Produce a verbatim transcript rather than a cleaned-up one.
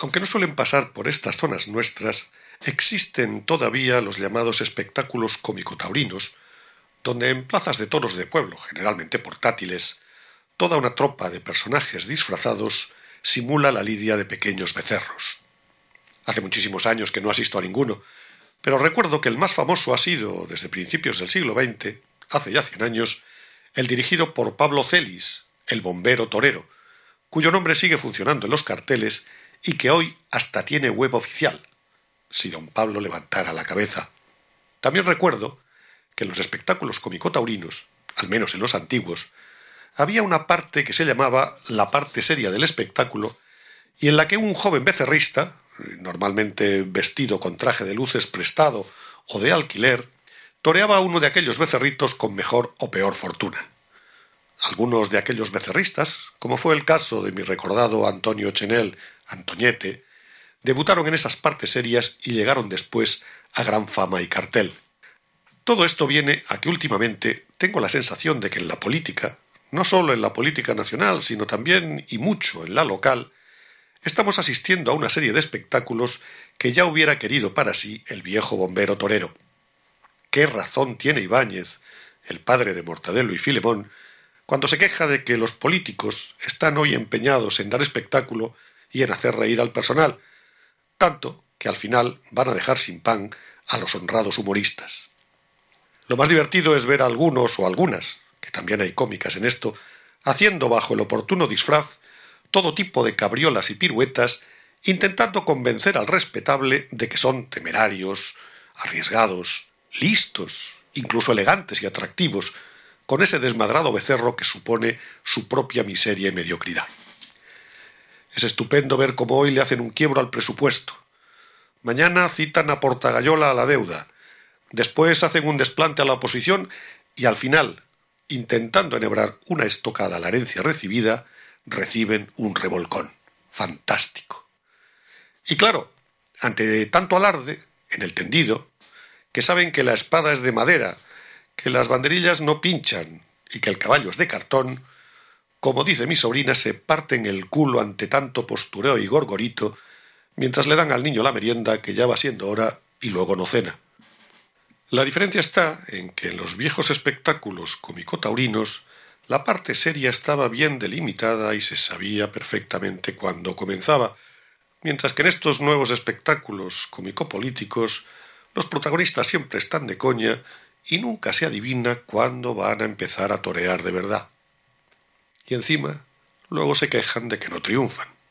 Aunque no suelen pasar por estas zonas nuestras, existen todavía los llamados espectáculos cómico-taurinos, donde en plazas de toros de pueblo, generalmente portátiles, toda una tropa de personajes disfrazados simula la lidia de pequeños becerros. Hace muchísimos años que no asisto a ninguno, pero recuerdo que el más famoso ha sido, desde principios del siglo veinte, hace ya cien años, el dirigido por Pablo Celis, el bombero torero, cuyo nombre sigue funcionando en los carteles y que hoy hasta tiene web oficial, si don Pablo levantara la cabeza. También recuerdo que en los espectáculos cómico-taurinos, al menos en los antiguos, había una parte que se llamaba la parte seria del espectáculo y en la que un joven becerrista, normalmente vestido con traje de luces prestado o de alquiler, toreaba a uno de aquellos becerritos con mejor o peor fortuna. Algunos de aquellos becerristas, como fue el caso de mi recordado Antonio Chenel, Antoñete, debutaron en esas partes serias y llegaron después a gran fama y cartel. Todo esto viene a que últimamente tengo la sensación de que en la política, no solo en la política nacional, sino también y mucho en la local, estamos asistiendo a una serie de espectáculos que ya hubiera querido para sí el viejo bombero torero. ¿Qué razón tiene Ibáñez, el padre de Mortadelo y Filemón, cuando se queja de que los políticos están hoy empeñados en dar espectáculo y en hacer reír al personal, tanto que al final van a dejar sin pan a los honrados humoristas? Lo más divertido es ver a algunos o algunas, que también hay cómicas en esto, haciendo bajo el oportuno disfraz todo tipo de cabriolas y piruetas, intentando convencer al respetable de que son temerarios, arriesgados, listos, incluso elegantes y atractivos, con ese desmadrado becerro que supone su propia miseria y mediocridad. Es estupendo ver cómo hoy le hacen un quiebro al presupuesto. Mañana citan a Portagayola a la deuda, después hacen un desplante a la oposición y al final, intentando enhebrar una estocada a la herencia recibida, reciben un revolcón. Fantástico. Y claro, ante tanto alarde, en el tendido, que saben que la espada es de madera, que las banderillas no pinchan y que el caballo es de cartón, como dice mi sobrina, se parten el culo ante tanto postureo y gorgorito, mientras le dan al niño la merienda, que ya va siendo hora, y luego no cena. La diferencia está en que en los viejos espectáculos cómico-taurinos la parte seria estaba bien delimitada y se sabía perfectamente cuándo comenzaba, mientras que en estos nuevos espectáculos cómico-políticos los protagonistas siempre están de coña y nunca se adivina cuándo van a empezar a torear de verdad. Y encima, luego se quejan de que no triunfan.